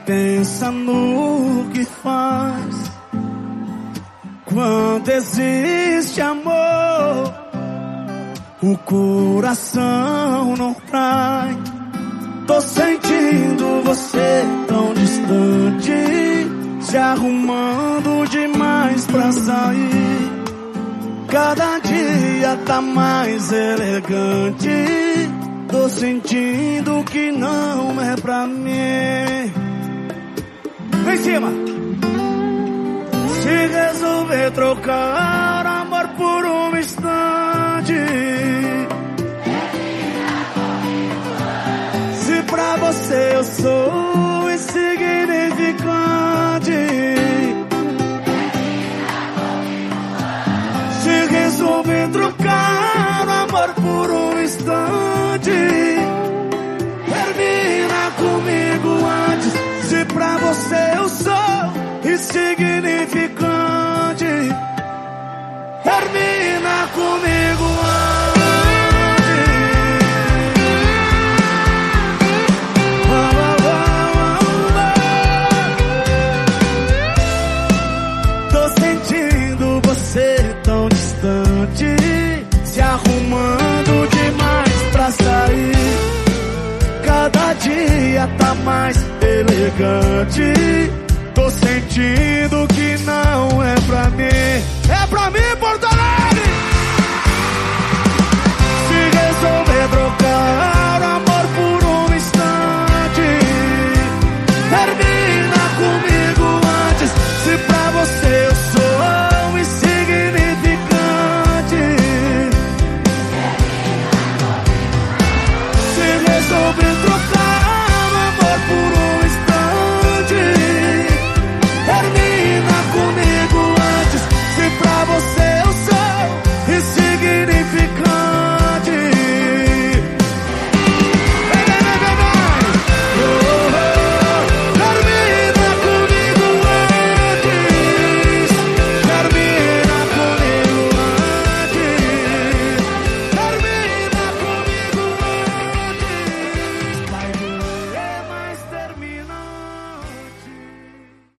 pensa no que faz. Quando existe amor, o coração não cai. Tô sentindo você tão distante, se arrumando demais pra sair. Cada dia tá mais elegante. Tô sentindo que não é pra mim. Vem em cima. Se resolver trocar amor por um instante, se pra você eu sou insignificante, se resolver trocar amor por um instante, termina comigo antes. Se pra você eu sou insignificante, termina comigo antes. Tô sentindo você tão distante, se arrumando demais pra sair. Cada dia tá mais elegante. Tô sentindo que não é pra mim.